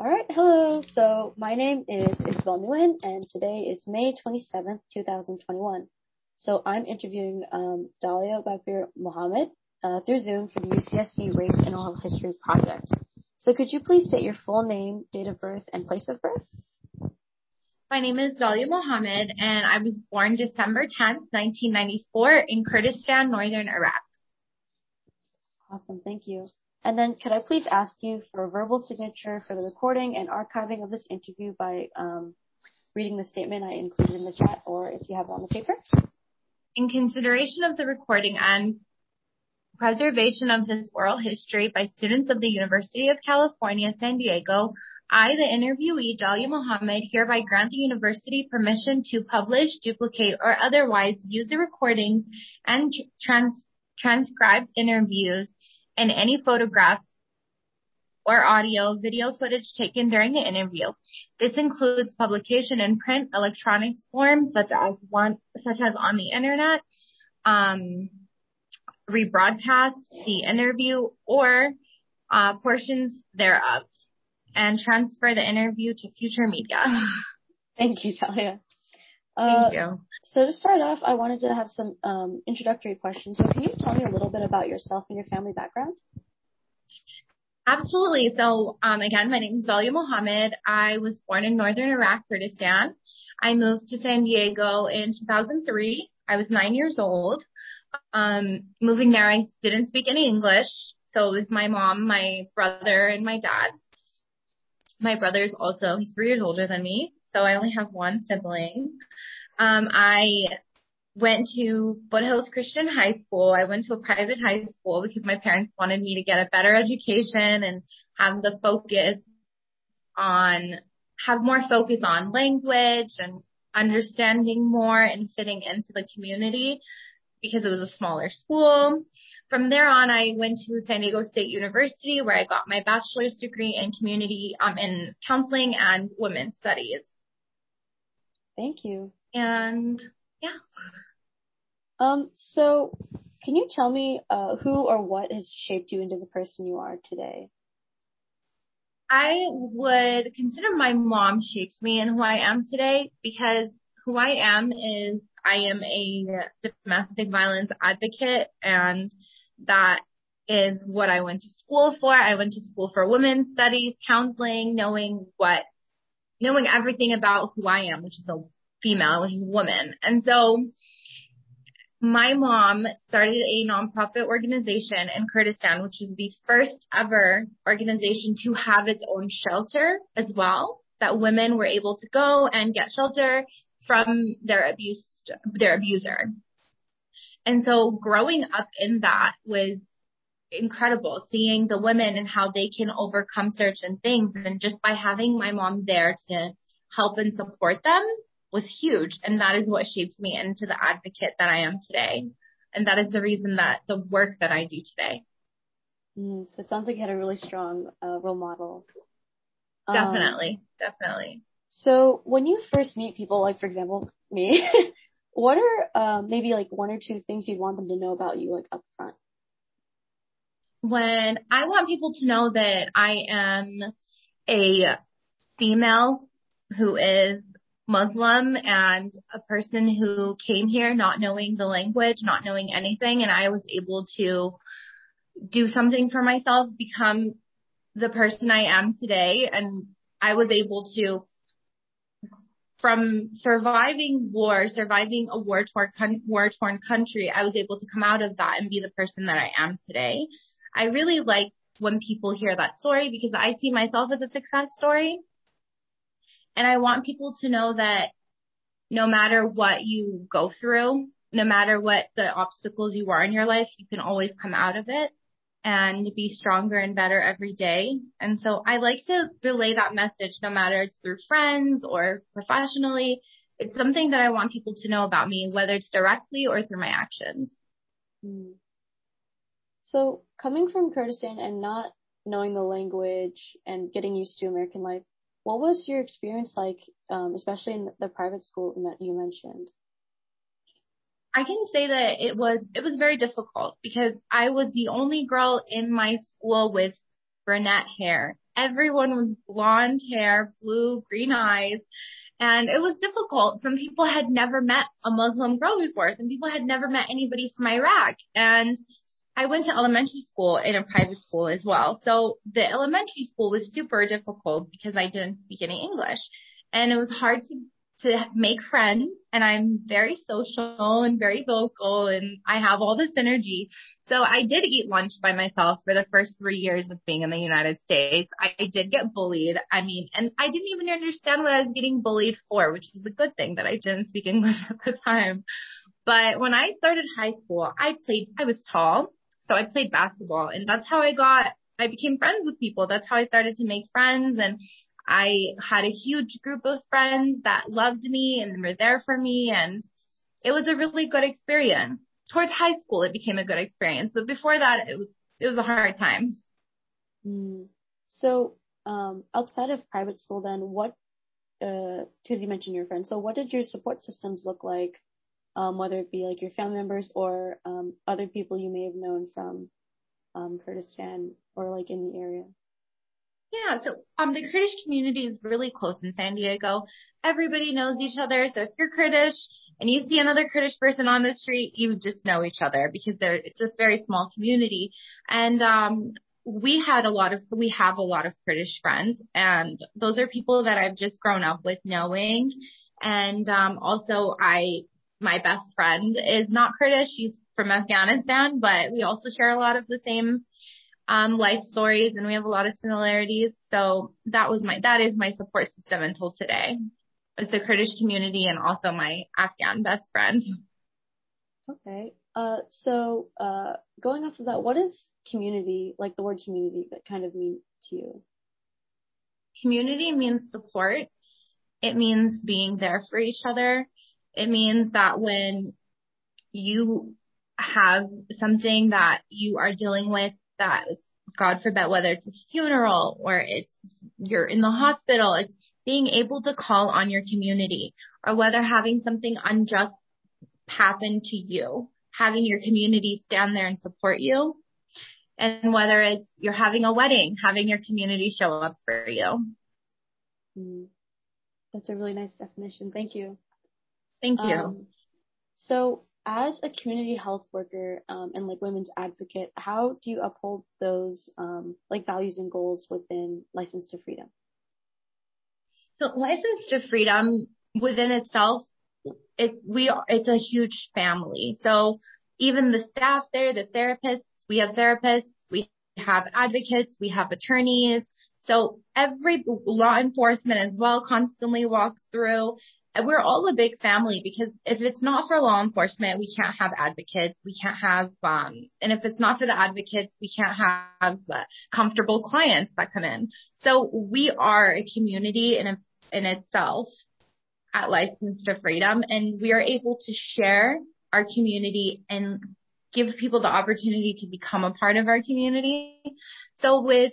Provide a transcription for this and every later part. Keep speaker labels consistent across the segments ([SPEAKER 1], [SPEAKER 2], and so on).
[SPEAKER 1] All right, hello. So my name is Isabel Nguyen, and today is May 27th, 2021. So I'm interviewing Dalia Bakir Mohammed through Zoom for the UCSC Race and Oral History Project. So could you please state your full name, date of birth, and place of birth?
[SPEAKER 2] My name is Dalia Mohammed, and I was born December 10th, 1994 in Kurdistan, northern Iraq.
[SPEAKER 1] Awesome, thank you. And then could I please ask you for a verbal signature for the recording and archiving of this interview by reading the statement I included in the chat, or if you have it on the paper?
[SPEAKER 2] In consideration of the recording and preservation of this oral history by students of the University of California, San Diego, I, the interviewee, Dalia Mohammed, hereby grant the university permission to publish, duplicate, or otherwise use the recordings and transcribed interviews and any photographs or audio, video footage taken during the interview. This includes publication in print, electronic form, such as on the internet, rebroadcast the interview or portions thereof, and transfer the interview to future media.
[SPEAKER 1] Thank you, Dalia.
[SPEAKER 2] Thank you.
[SPEAKER 1] So to start off, I wanted to have some introductory questions. So can you tell me a little bit about yourself and your family background?
[SPEAKER 2] Absolutely. So again, my name is Dalia Mohammed. I was born in northern Iraq, Kurdistan. I moved to San Diego in 2003. I was 9 years old. Moving there, I didn't speak any English. So it was my mom, my brother, and my dad. My brother's also, he's 3 years older than me. So I only have one sibling. I went to Foothills Christian High School. I went to a private high school because my parents wanted me to get a better education and have more focus on language and understanding more and fitting into the community because it was a smaller school. From there on, I went to San Diego State University where I got my bachelor's degree in in counseling and women's studies.
[SPEAKER 1] Thank you.
[SPEAKER 2] And yeah.
[SPEAKER 1] So can you tell me who or what has shaped you into the person you are today?
[SPEAKER 2] I would consider my mom shaped me in who I am today, because who I am is I am a domestic violence advocate, and that is what I went to school for. I went to school for women's studies, counseling, knowing everything about who I am, which is a female, which is a woman. And so my mom started a nonprofit organization in Kurdistan, which is the first ever organization to have its own shelter as well, that women were able to go and get shelter from their abuser. And so growing up in that was incredible, seeing the women and how they can overcome certain things. And just by having my mom there to help and support them was huge. And that is what shaped me into the advocate that I am today. And that is the reason that the work that I do today.
[SPEAKER 1] So it sounds like you had a really strong role model.
[SPEAKER 2] Definitely.
[SPEAKER 1] So when you first meet people, like for example, me, what are maybe like one or two things you'd want them to know about you, like up front?
[SPEAKER 2] When I want people to know that I am a female who is Muslim and a person who came here not knowing the language, not knowing anything, and I was able to do something for myself, become the person I am today, and I was able to, from surviving a war-torn country, I was able to come out of that and be the person that I am today. I really like when people hear that story because I see myself as a success story. And I want people to know that no matter what you go through, no matter what the obstacles you are in your life, you can always come out of it and be stronger and better every day. And so I like to relay that message, no matter it's through friends or professionally. It's something that I want people to know about me, whether it's directly or through my actions.
[SPEAKER 1] So coming from Kurdistan and not knowing the language and getting used to American life, what was your experience like, especially in the private school that you mentioned?
[SPEAKER 2] I can say that it was very difficult because I was the only girl in my school with brunette hair. everyone was blonde hair, blue, green eyes. And it was difficult. Some people had never met a Muslim girl before. Some people had never met anybody from Iraq. And I went to elementary school in a private school as well. So the elementary school was super difficult because I didn't speak any English. And it was hard to make friends. And I'm very social and very vocal and I have all this energy. So I did eat lunch by myself for the first 3 years of being in the United States. I did get bullied. And I didn't even understand what I was getting bullied for, which was a good thing that I didn't speak English at the time. But when I started high school, I was tall. So I played basketball and that's how I became friends with people. That's how I started to make friends. And I had a huge group of friends that loved me and were there for me. And it was a really good experience. Towards high school, it became a good experience. But before that, it was a hard time.
[SPEAKER 1] So, outside of private school then, because you mentioned your friends, so what did your support systems look like? Whether it be like your family members or, other people you may have known from, Kurdistan or like in the area?
[SPEAKER 2] Yeah, so the Kurdish community is really close in San Diego. Everybody knows each other. So if you're Kurdish and you see another Kurdish person on the street, you just know each other because it's a very small community. And we have a lot of Kurdish friends, and those are people that I've just grown up with knowing. And also my best friend is not Kurdish. She's from Afghanistan, but we also share a lot of the same life stories and we have a lot of similarities. So that is my support system until today. It's the Kurdish community and also my Afghan best friend.
[SPEAKER 1] Okay. So going off of that, what is community, like the word community, that kind of mean to you?
[SPEAKER 2] Community means support. It means being there for each other. It means that when you have something that you are dealing with, that God forbid, whether it's a funeral or you're in the hospital, it's being able to call on your community, or whether having something unjust happen to you, having your community stand there and support you. And whether it's you're having a wedding, having your community show up for you.
[SPEAKER 1] That's a really nice definition. Thank you.
[SPEAKER 2] Thank you.
[SPEAKER 1] So as a community health worker, and like women's advocate, how do you uphold those, like values and goals within License to Freedom?
[SPEAKER 2] So License to Freedom within itself, it's a huge family. So even the staff there, we have therapists, we have advocates, we have attorneys. So every law enforcement as well constantly walks through. And we're all a big family because if it's not for law enforcement, we can't have advocates. We can't have, and if it's not for the advocates, we can't have comfortable clients that come in. So we are a community in itself at License to Freedom, and we are able to share our community and give people the opportunity to become a part of our community. So with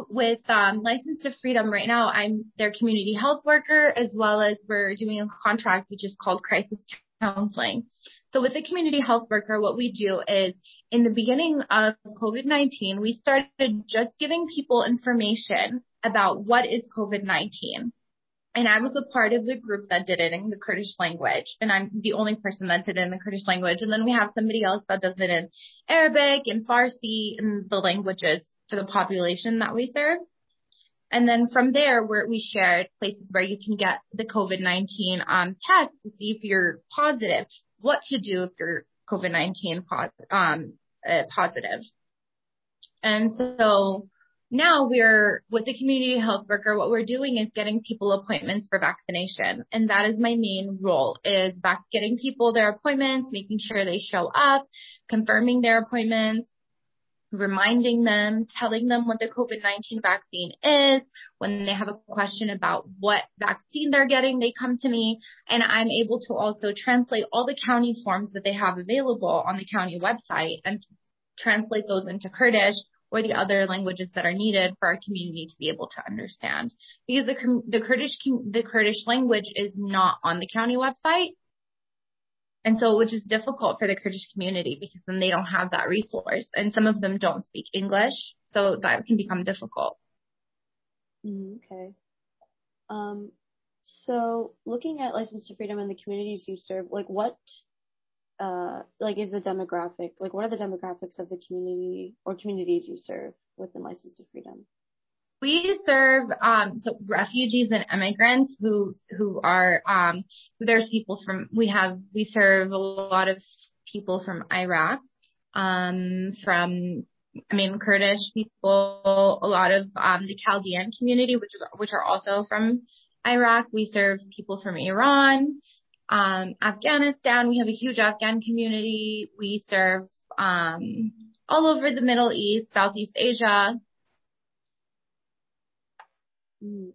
[SPEAKER 2] License to Freedom right now, I'm their community health worker, as well as we're doing a contract which is called crisis counseling. So with the community health worker, what we do is in the beginning of COVID-19, we started just giving people information about what is COVID-19. And I was a part of the group that did it in the Kurdish language. And I'm the only person that did it in the Kurdish language. And then we have somebody else that does it in Arabic and Farsi and the languages for the population that we serve. And then from there, we shared places where you can get the COVID-19 test to see if you're positive, what to do if you're COVID-19 positive. And so now with the community health worker, what we're doing is getting people appointments for vaccination. And that is my main role, is getting people their appointments, making sure they show up, confirming their appointments, reminding them, telling them what the COVID-19 vaccine is. When they have a question about what vaccine they're getting, they come to me, and I'm able to also translate all the county forms that they have available on the county website and translate those into Kurdish or the other languages that are needed for our community to be able to understand. Because the Kurdish language is not on the county website. And so, which is difficult for the Kurdish community because then they don't have that resource. And some of them don't speak English. So that can become difficult.
[SPEAKER 1] Okay. Um, so looking at License to Freedom and the communities you serve, like what, is the demographic, like what are the demographics of the community or communities you serve within License to Freedom?
[SPEAKER 2] We serve so refugees and immigrants who are there's people from we serve a lot of people from Iraq, from Kurdish people, a lot of the Chaldean community, which are also from Iraq. We serve people from Iran, Afghanistan. We have a huge Afghan community. We serve all over the Middle East, Southeast Asia.
[SPEAKER 1] Mm.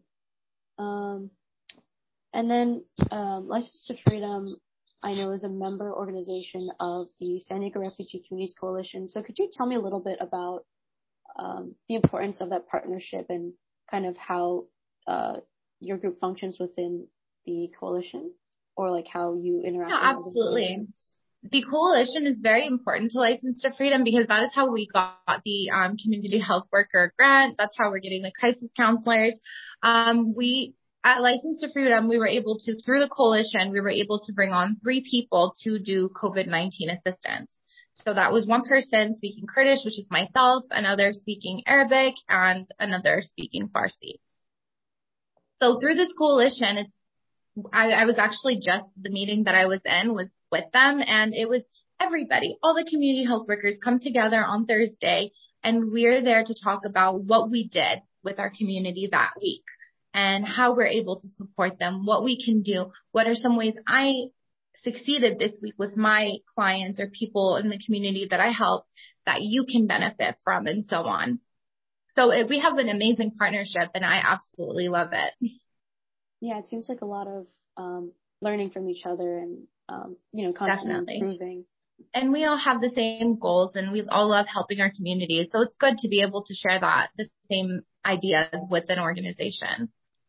[SPEAKER 1] And then License to Freedom, I know, is a member organization of the San Diego Refugee Communities Coalition. So could you tell me a little bit about the importance of that partnership and kind of how your group functions within the coalition, or like how you interact?
[SPEAKER 2] Yeah,
[SPEAKER 1] with
[SPEAKER 2] absolutely. The coalition is very important to License to Freedom because that is how we got the community health worker grant. That's how we're getting the crisis counselors. We at License to Freedom, we were able to, through the coalition, we were able to bring on 3 people to do COVID-19 assistance. So that was one person speaking Kurdish, which is myself, another speaking Arabic, and another speaking Farsi. So through this coalition, I was actually just the meeting that I was in was with them, and it was everybody, all the community health workers come together on Thursday, and we're there to talk about what we did with our community that week and how we're able to support them, what we can do, what are some ways I succeeded this week with my clients or people in the community that I help that you can benefit from, and so on. So we have an amazing partnership, and I absolutely love it.
[SPEAKER 1] Yeah, it seems like a lot of learning from each other and constantly improving.
[SPEAKER 2] And we all have the same goals, and we all love helping our community. So it's good to be able to share the same ideas with an organization.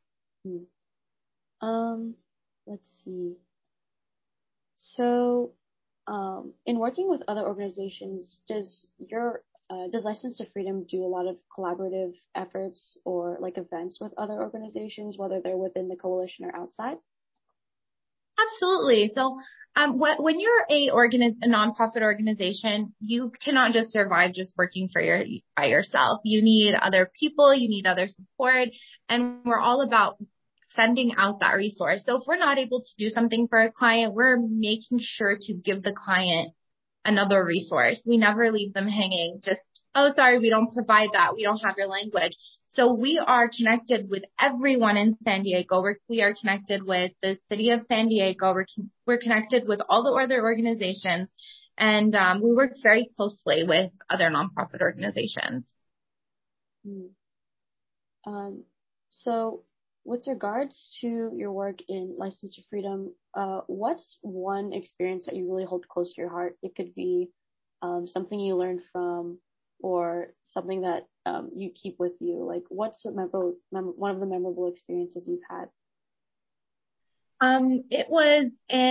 [SPEAKER 1] Let's see. So, in working with other organizations, does License to Freedom do a lot of collaborative efforts or like events with other organizations, whether they're within the coalition or outside?
[SPEAKER 2] Absolutely. So, when you're a nonprofit organization, you cannot just survive just working by yourself. You need other people, you need other support, and we're all about sending out that resource. So if we're not able to do something for a client, we're making sure to give the client another resource. We never leave them hanging. Just, oh, sorry, we don't provide that. We don't have your language. So we are connected with everyone in San Diego. We are connected with the city of San Diego. We're connected with all the other organizations, and we work very closely with other nonprofit organizations.
[SPEAKER 1] So with regards to your work in License to Freedom, what's one experience that you really hold close to your heart? It could be something you learned from, or something that you keep with you. Like, what's one of the memorable experiences you've had?
[SPEAKER 2] It was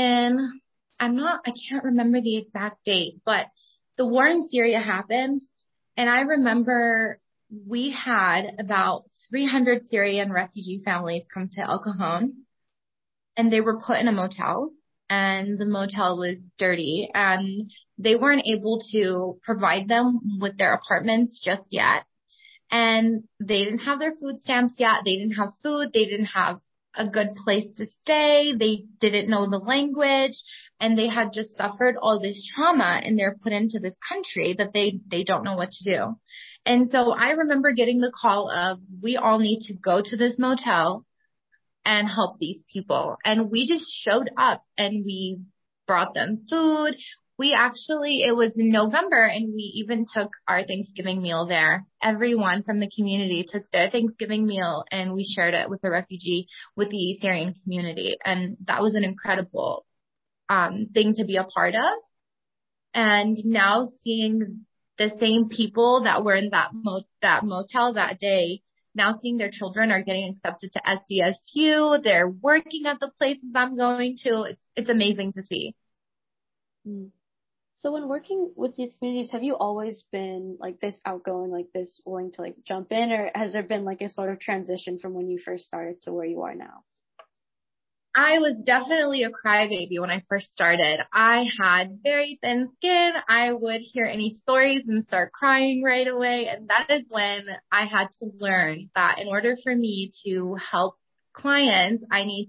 [SPEAKER 2] I can't remember the exact date, but the war in Syria happened, and I remember we had about 300 Syrian refugee families come to El Cajon, and they were put in a motel, and the motel was dirty, and they weren't able to provide them with their apartments just yet. And they didn't have their food stamps yet. They didn't have food. They didn't have a good place to stay. They didn't know the language, and they had just suffered all this trauma, and they're put into this country that they don't know what to do. And so I remember getting the call of, we all need to go to this motel and help these people. And we just showed up, and we brought them food. It was in November, and we even took our Thanksgiving meal there. Everyone from the community took their Thanksgiving meal, and we shared it with the Syrian community. And that was an incredible thing to be a part of. And now seeing the same people that were in that motel that day, now seeing their children are getting accepted to SDSU, they're working at the places I'm going to. It's amazing to see.
[SPEAKER 1] So when working with these communities, have you always been like this outgoing, like this willing to like jump in, or has there been like a sort of transition from when you first started to where you are now?
[SPEAKER 2] I was definitely a crybaby when I first started. I had very thin skin. I would hear any stories and start crying right away. And that is when I had to learn that in order for me to help clients,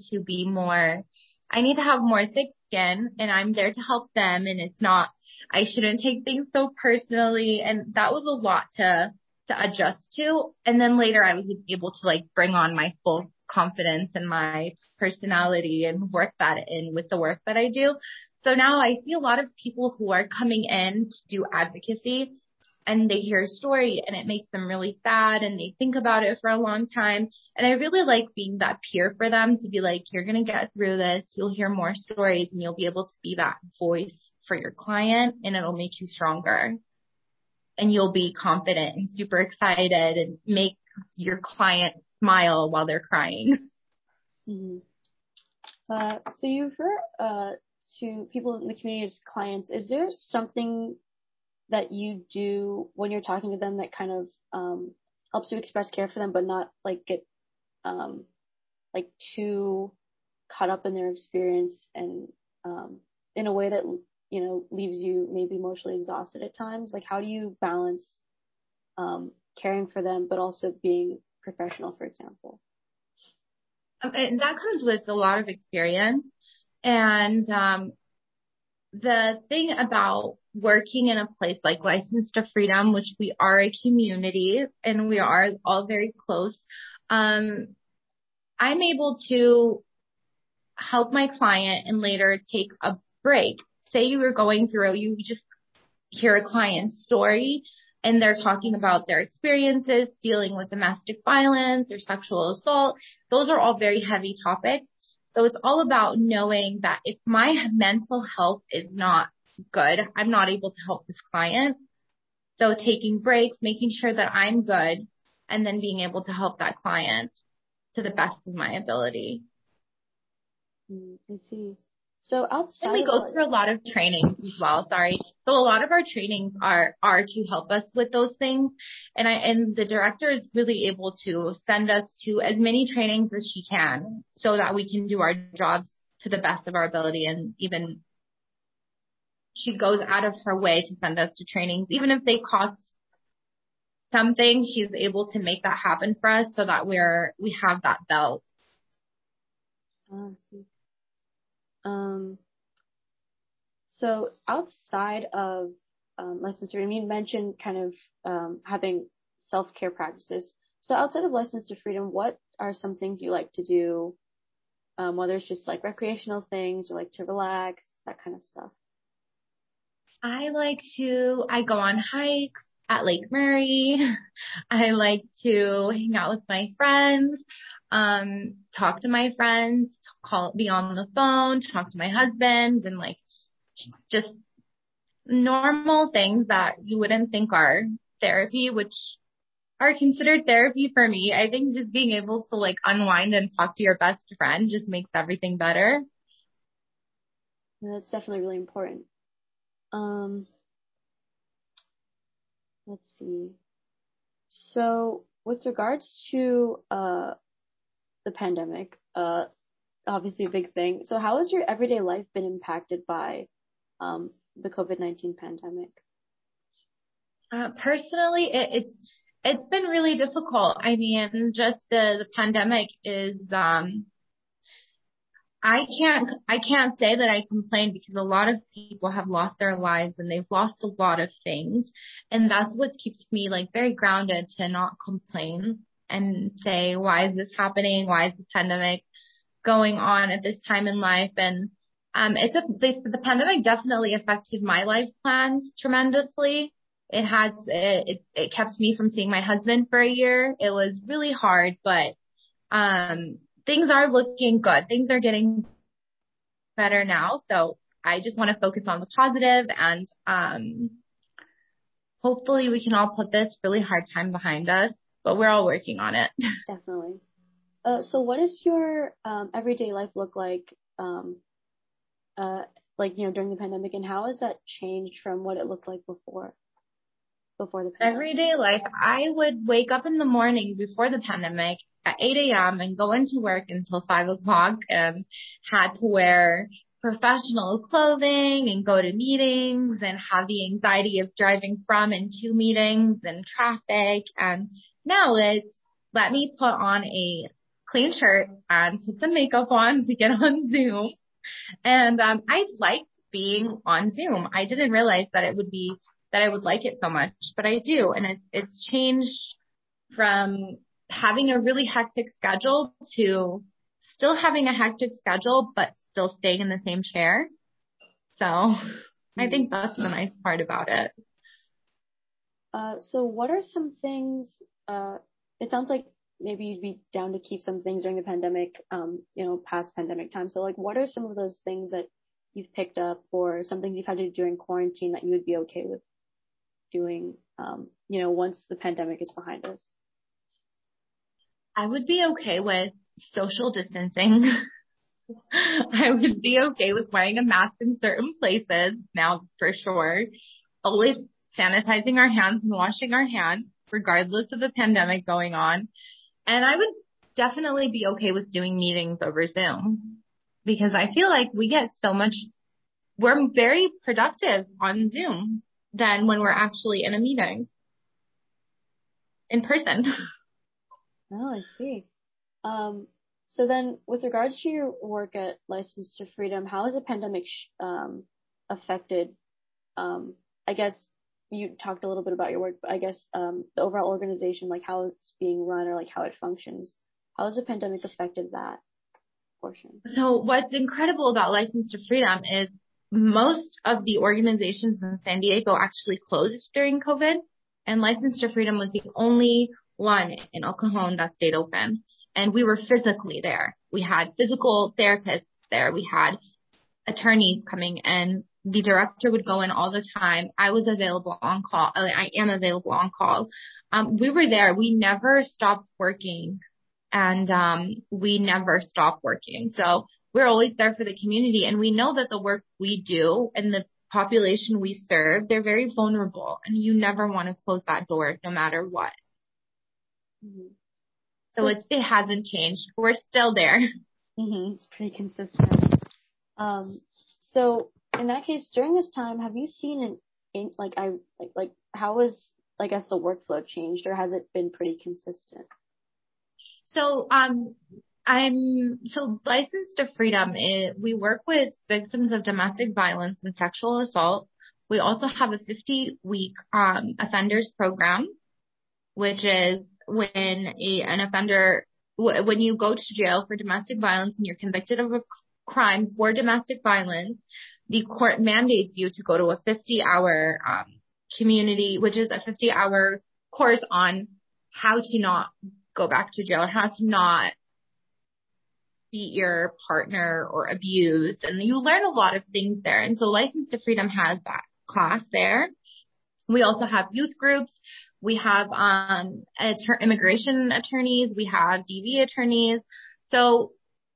[SPEAKER 2] I need to have more thick skin, and I'm there to help them. And I shouldn't take things so personally. And that was a lot to adjust to. And then later I was able to like bring on my full confidence and my personality and work that in with the work that I do. So now I see a lot of people who are coming in to do advocacy, and they hear a story and it makes them really sad and they think about it for a long time. And I really like being that peer for them, to be like, you're going to get through this. You'll hear more stories and you'll be able to be that voice for your client, and it'll make you stronger. And you'll be confident and super excited and make your client smile while they're crying.
[SPEAKER 1] Mm-hmm. So you refer to people in the community as clients. Is there something that you do when you're talking to them that kind of helps you express care for them, but not like get like too caught up in their experience and in a way that leaves you maybe emotionally exhausted at times? Like, how do you balance caring for them but also being professional, for example?
[SPEAKER 2] And that comes with a lot of experience. And the thing about working in a place like License to Freedom, which we are a community and we are all very close, I'm able to help my client and later take a break. Say you just hear a client's story and they're talking about their experiences dealing with domestic violence or sexual assault. Those are all very heavy topics. So it's all about knowing that if my mental health is not good, I'm not able to help this client. So taking breaks, making sure that I'm good, and then being able to help that client to the best of my ability.
[SPEAKER 1] I see. So outside,
[SPEAKER 2] and we go through a lot of trainings as well. Sorry. So a lot of our trainings are to help us with those things. And the director is really able to send us to as many trainings as she can so that we can do our jobs to the best of our ability. And even she goes out of her way to send us to trainings, even if they cost something. She's able to make that happen for us so that we have that belt.
[SPEAKER 1] I see. So outside of License to Freedom, you mentioned kind of having self-care practices. So outside of License to Freedom, what are some things you like to do, whether it's just like recreational things or like to relax, that kind of stuff?
[SPEAKER 2] I go on hikes at Lake Murray. I like to hang out with my friends, talk to my friends, be on the phone, talk to my husband, and like just normal things that you wouldn't think are therapy, which are considered therapy for me. I think just being able to like unwind and talk to your best friend just makes everything better.
[SPEAKER 1] Yeah, that's definitely really important. Let's see. So with regards to the pandemic, obviously a big thing. So how has your everyday life been impacted by the COVID-19 pandemic?
[SPEAKER 2] Personally, it's been really difficult. I mean, just the pandemic is I can't say that I complain, because a lot of people have lost their lives and they've lost a lot of things, and that's what keeps me like very grounded to not complain and say, why is this happening? Why is the pandemic going on at this time in life? And the pandemic definitely affected my life plans tremendously. It kept me from seeing my husband for a year. It was really hard, but things are looking good. Things are getting better now. So I just want to focus on the positive, and hopefully we can all put this really hard time behind us, but we're all working on it.
[SPEAKER 1] Definitely. So what does your everyday life look like like, during the pandemic, and how has that changed from what it looked like before the pandemic?
[SPEAKER 2] Everyday life, I would wake up in the morning before the pandemic at 8 a.m. and go into work until 5 o'clock and had to wear professional clothing and go to meetings and have the anxiety of driving from and to meetings and traffic. And now it's let me put on a clean shirt and put some makeup on to get on Zoom. And I like being on Zoom. I didn't realize that I would like it so much, but I do. And it's changed from having a really hectic schedule to still having a hectic schedule, but still staying in the same chair. So I think that's the nice part about it.
[SPEAKER 1] So what are some things, it sounds like maybe you'd be down to keep some things during the pandemic, past pandemic time. So like, what are some of those things that you've picked up or some things you've had to do during quarantine that you would be okay with doing, once the pandemic is behind us?
[SPEAKER 2] I would be okay with social distancing. I would be okay with wearing a mask in certain places now for sure. Always sanitizing our hands and washing our hands regardless of the pandemic going on. And I would definitely be okay with doing meetings over Zoom because I feel like we're very productive on Zoom than when we're actually in a meeting in person.
[SPEAKER 1] Oh, I see. So then with regards to your work at License to Freedom, how has the pandemic affected, I guess you talked a little bit about your work, but I guess the overall organization, like how it's being run or like how it functions. How has the pandemic affected that portion?
[SPEAKER 2] So what's incredible about License to Freedom is most of the organizations in San Diego actually closed during COVID, and License to Freedom was the only one in El Cajon that stayed open. And we were physically there. We had physical therapists there. We had attorneys coming in. The director would go in all the time. I was available on call. I am available on call. We were there. We never stopped working, and we never stopped working. So we're always there for the community, and we know that the work we do and the population we serve, they're very vulnerable, and you never want to close that door no matter what.
[SPEAKER 1] Mm-hmm.
[SPEAKER 2] So it hasn't changed. We're still there.
[SPEAKER 1] Mm-hmm. It's pretty consistent. So in that case, during this time, have you seen how has, I guess, the workflow changed, or has it been pretty consistent?
[SPEAKER 2] So Licensed to Freedom, we work with victims of domestic violence and sexual assault. We also have a 50-week offenders program, which is when when you go to jail for domestic violence and you're convicted of a crime for domestic violence, the court mandates you to go to a 50-hour community, which is a 50-hour course on how to not go back to jail, how to not beat your partner or abuse. And you learn a lot of things there. And so License to Freedom has that class there. We also have youth groups. We have immigration attorneys. We have DV attorneys. So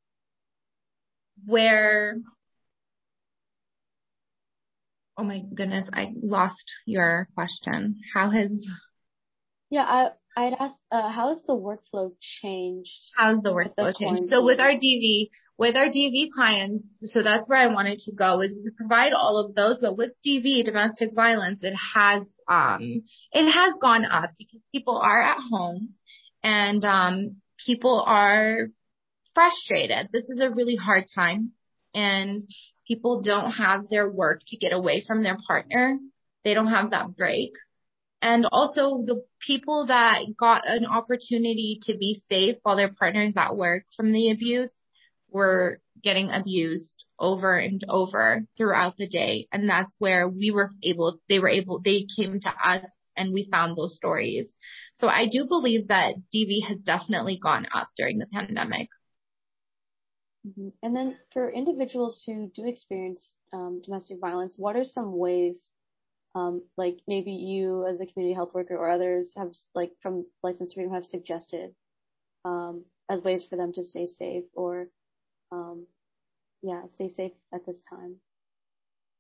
[SPEAKER 2] oh my goodness, I lost your question.
[SPEAKER 1] Yeah, I'd asked, how has the workflow changed?
[SPEAKER 2] How's the workflow changed? So with our DV clients, so that's where I wanted to go, is we provide all of those, but with DV, domestic violence, it has gone up because people are at home and, people are frustrated. This is a really hard time and people don't have their work to get away from their partner. They don't have that break. And also the people that got an opportunity to be safe while their partner's at work from the abuse were getting abused over and over throughout the day. And that's where they came to us and we found those stories. So I do believe that DV has definitely gone up during the pandemic.
[SPEAKER 1] Mm-hmm. And then for individuals who do experience domestic violence, what are some ways, like maybe you as a community health worker or others have, like from License to Freedom, have suggested as ways for them to stay safe or stay safe at this time?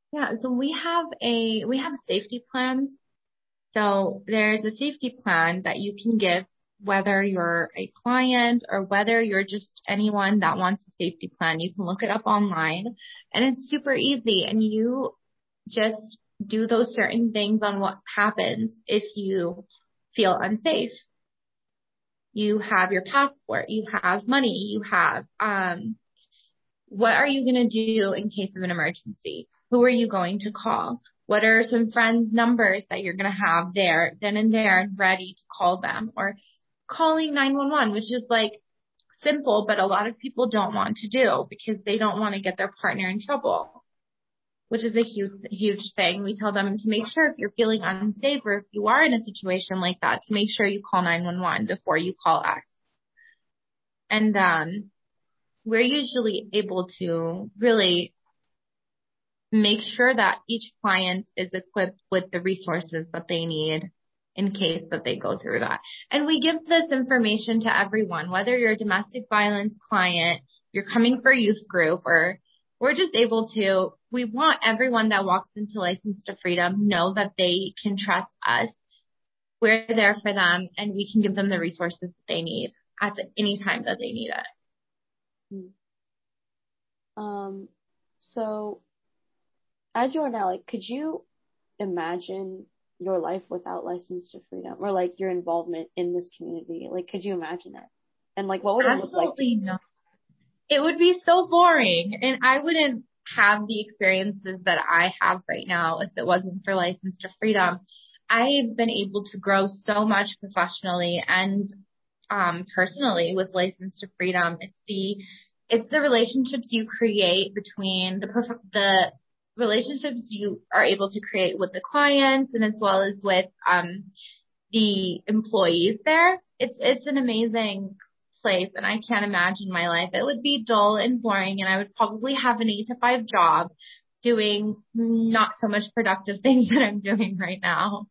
[SPEAKER 2] Yeah, so we have safety plans. So there's a safety plan that you can give whether you're a client or whether you're just anyone that wants a safety plan. You can look it up online and it's super easy, and you just do those certain things on what happens if you feel unsafe. You have your passport, you have money, you have, what are you going to do in case of an emergency? Who are you going to call? What are some friends' numbers that you're going to have there, then and there, and ready to call them? Or calling 911, which is like simple, but a lot of people don't want to do because they don't want to get their partner in trouble, which is a huge thing. We tell them to make sure if you're feeling unsafe or if you are in a situation like that, to make sure you call 911 before you call us. And we're usually able to really make sure that each client is equipped with the resources that they need in case that they go through that. And we give this information to everyone, whether you're a domestic violence client, you're coming for youth group, or we're just able to, we want everyone that walks into License to Freedom know that they can trust us. We're there for them and we can give them the resources that they need at any time that they need it.
[SPEAKER 1] So as you are now, like, could you imagine your life without License to Freedom, or like your involvement in this community? Like, could you imagine it? And like, what would it look like?
[SPEAKER 2] Absolutely not. It would be so boring, and I wouldn't have the experiences that I have right now if it wasn't for License to Freedom. I've been able to grow so much professionally and personally with License to Freedom. It's the relationships you create between the relationships you are able to create with the clients and as well as with the employees there. It's an amazing place, and I can't imagine my life. It would be dull and boring, and I would probably have an 8 to 5 job doing not so much productive things that I'm doing right now.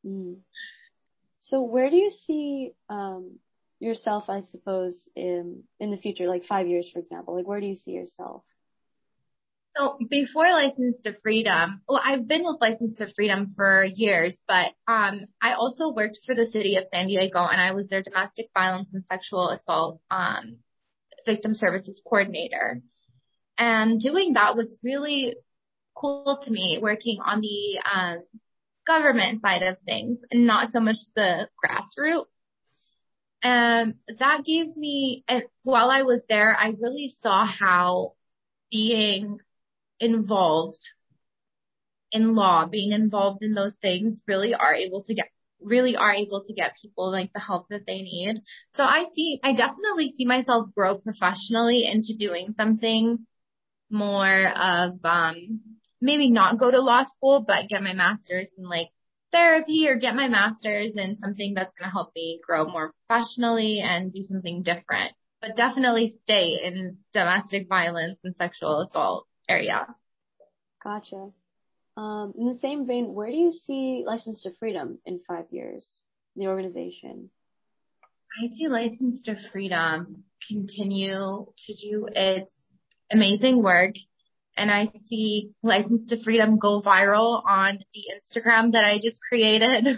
[SPEAKER 1] So where do you see yourself, I suppose, in the future, like 5 years, for example? Like, where do you see yourself?
[SPEAKER 2] So before License to Freedom, well, I've been with License to Freedom for years, but I also worked for the city of San Diego, and I was their domestic violence and sexual assault victim services coordinator. And doing that was really cool to me, working on the government side of things and not so much the grassroots. And that gave me, and while I was there, I really saw how being involved in law, being involved in those things really are able to get people like the help that they need. So I definitely see myself grow professionally into doing something more of, maybe not go to law school, but get my master's in like therapy or get my master's in something that's going to help me grow more professionally and do something different, but definitely stay in domestic violence and sexual assault area.
[SPEAKER 1] Gotcha. In the same vein, where do you see License to Freedom in 5 years, the organization?
[SPEAKER 2] I see License to Freedom continue to do its amazing work, and I see License to Freedom go viral on the Instagram that I just created.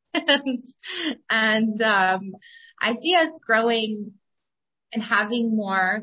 [SPEAKER 2] and I see us growing and having more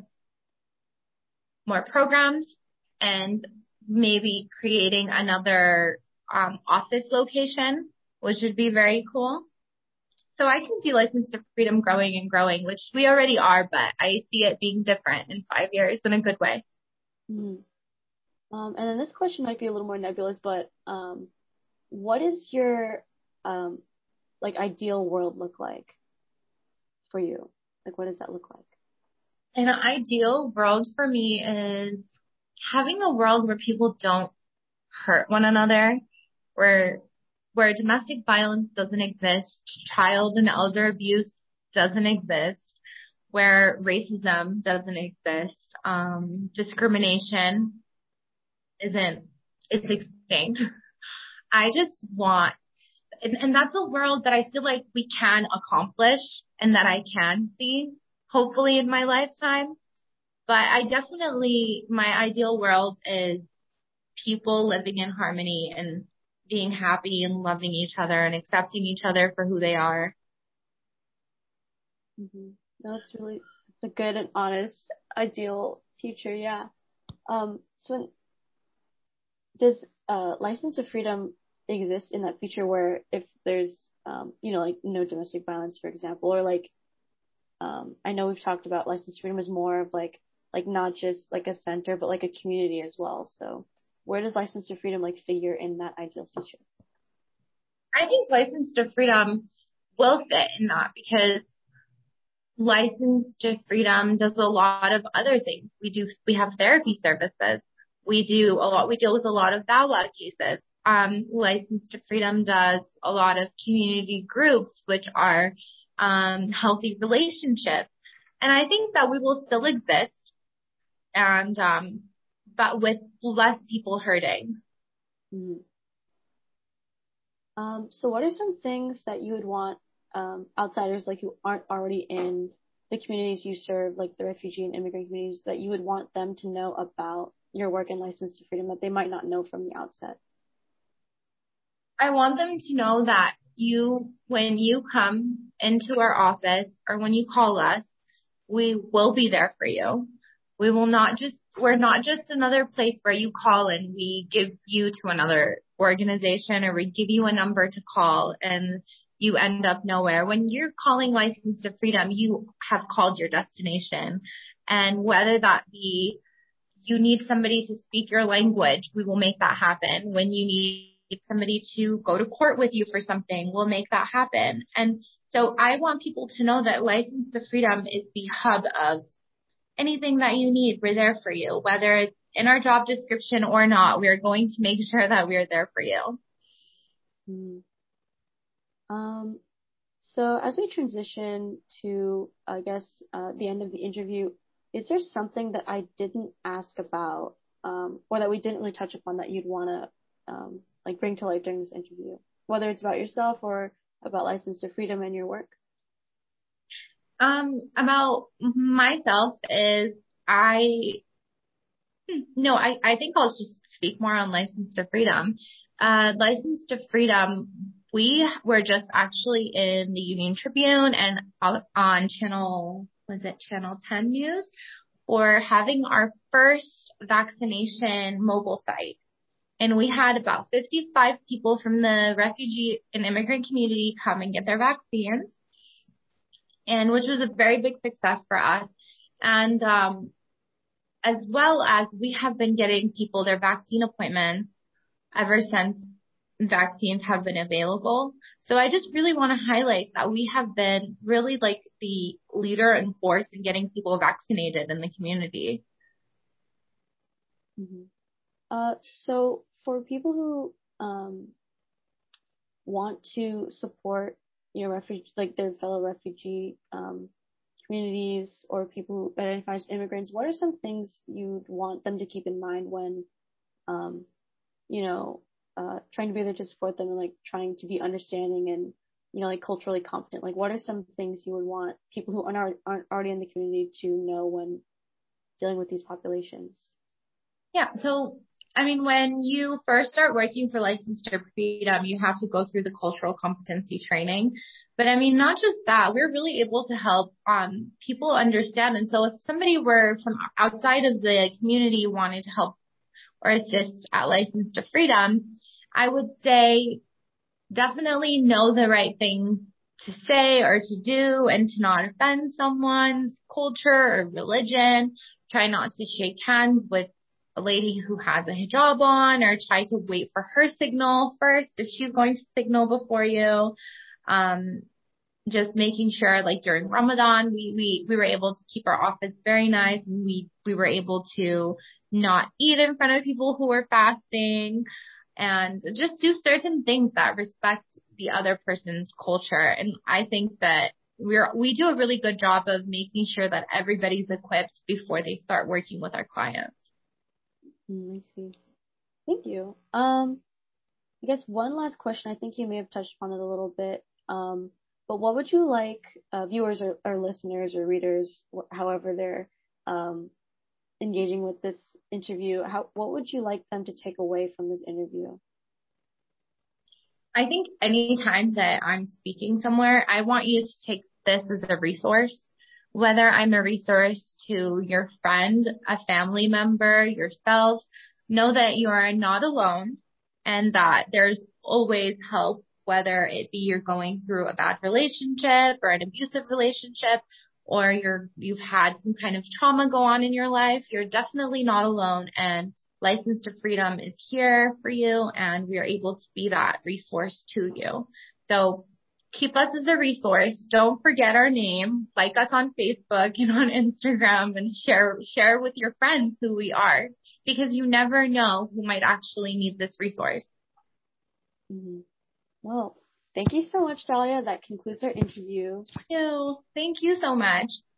[SPEAKER 2] programs and maybe creating another office location, which would be very cool. So I can see License to Freedom growing and growing, which we already are, but I see it being different in 5 years in a good way.
[SPEAKER 1] Mm-hmm. And then this question might be a little more nebulous, but what is your like ideal world look like for you? Like, what does that look like?
[SPEAKER 2] An ideal world for me is having a world where people don't hurt one another, where domestic violence doesn't exist, child and elder abuse doesn't exist, where racism doesn't exist, discrimination it's extinct. I just want, and that's a world that I feel like we can accomplish and that I can see, hopefully in my lifetime. But my ideal world is people living in harmony and being happy and loving each other and accepting each other for who they are.
[SPEAKER 1] Mm-hmm. No, it's a good and honest, ideal future. Yeah. So does license to freedom exist in that future where if there's like no domestic violence, for example, or like I know we've talked about license to freedom as more of like not just like a center, but like a community as well. So where does license to freedom like figure in that ideal future?
[SPEAKER 2] I think license to freedom will fit in that because license to freedom does a lot of other things. We have therapy services. We deal with a lot of DAWA cases. License to freedom does a lot of community groups, which are, healthy relationships. And I think that we will still exist and, but with less people hurting.
[SPEAKER 1] Mm-hmm. So what are some things that you would want outsiders like who aren't already in the communities you serve, like the refugee and immigrant communities, that you would want them to know about your work and license to freedom that they might not know from the outset?
[SPEAKER 2] I want them to know that when you come into our office or when you call us, we will be there for you. We're not just another place where you call and we give you to another organization or we give you a number to call and you end up nowhere. When you're calling License to Freedom, you have called your destination. And whether that be you need somebody to speak your language, we will make that happen. When you need somebody to go to court with you for something, we'll make that happen. And so I want people to know that License to Freedom is the hub of anything that you need. We're there for you, whether it's in our job description or not. We are going to make sure that we are there for you.
[SPEAKER 1] So as we transition to, I guess, the end of the interview, is there something that I didn't ask about, or that we didn't really touch upon that you'd want to, like bring to light during this interview, whether it's about yourself or about License to Freedom and your work?
[SPEAKER 2] About myself is I think I'll just speak more on License to Freedom. License to Freedom, we were just actually in the Union Tribune and on channel 10 News for having our first vaccination mobile site. And we had about 55 people from the refugee and immigrant community come and get their vaccines, and which was a very big success for us. And as well as we have been getting people their vaccine appointments ever since vaccines have been available. So I just really want to highlight that we have been really like the leader and force in getting people vaccinated in the community.
[SPEAKER 1] Mm-hmm. So for people who want to support their fellow refugee communities or people who identify as immigrants, what are some things you'd want them to keep in mind when trying to be there to support them and like trying to be understanding and like culturally competent? Like, what are some things you would want people who aren't already in the community to know when dealing with these populations?
[SPEAKER 2] Yeah. So, I mean, when you first start working for License to Freedom, you have to go through the cultural competency training. But I mean, not just that, we're really able to help people understand. And so if somebody were from outside of the community wanted to help or assist at License to Freedom, I would say definitely know the right things to say or to do and to not offend someone's culture or religion. Try not to shake hands with a lady who has a hijab on, or try to wait for her signal first if she's going to signal before you. Just making sure, like during Ramadan, we were able to keep our office very nice, and we were able to not eat in front of people who were fasting, and just do certain things that respect the other person's culture. And I think that we do a really good job of making sure that everybody's equipped before they start working with our clients.
[SPEAKER 1] I see. Thank you. I guess one last question. I think you may have touched upon it a little bit. But what would you like viewers or listeners or readers, however they're engaging with this interview, what would you like them to take away from this interview?
[SPEAKER 2] I think anytime that I'm speaking somewhere, I want you to take this as a resource, whether I'm a resource to your friend, a family member, yourself. Know that you are not alone and that there's always help, whether it be you're going through a bad relationship or an abusive relationship, or you've had some kind of trauma go on in your life. You're definitely not alone, and License to Freedom is here for you, and we are able to be that resource to you. So keep us as a resource. Don't forget our name. Like us on Facebook and on Instagram, and share with your friends who we are, because you never know who might actually need this resource.
[SPEAKER 1] Mm-hmm. Well, thank you so much, Dahlia. That concludes our interview.
[SPEAKER 2] Thank you so much.